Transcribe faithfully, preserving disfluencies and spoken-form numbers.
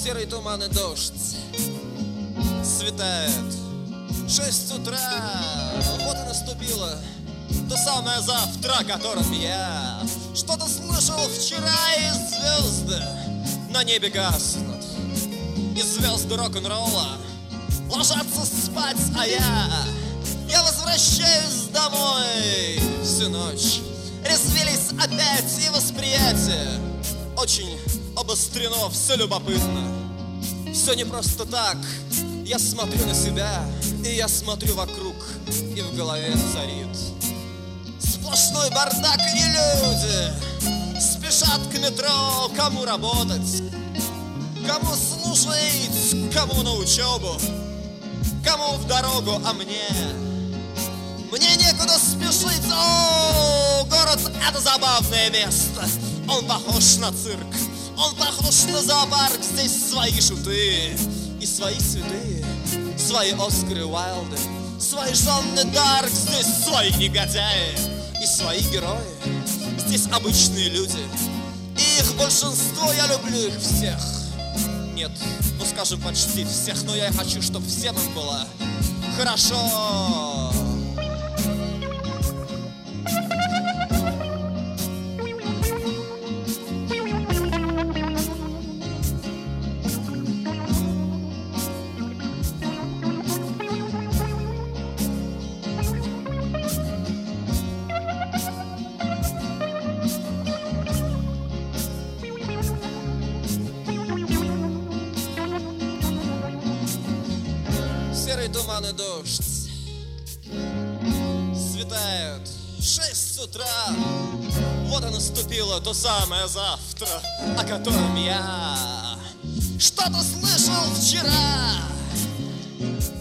Серый туман и дождь. Светает шесть утра. Вот и наступило то самое завтра, о котором я что-то слышал вчера, и звезды на небе гаснут, и звезды рок-н-ролла ложатся спать, а я Я возвращаюсь домой. Всю ночь резвились опять, и восприятие очень обострено, все любопытно. Все не просто так. Я смотрю на себя, и я смотрю вокруг, и в голове царит сплошной бардак, и люди спешат к метро. Кому работать, кому служить, кому на учебу, кому в дорогу, а мне Мне некуда спешить. О, город — это забавное место. Он похож на цирк, он похож на зоопарк. Здесь свои шуты и свои святые, свои Оскары Уайлды, свои Жанны Дарк. Здесь свои негодяи и свои герои. Здесь обычные люди, и их большинство. Я люблю их всех. Нет, ну скажем, почти всех. Но я хочу, чтобы всем им было хорошо. Серый туман и дождь. Светает шесть утра. Вот и наступило то самое завтра, о котором я что-то слышал вчера.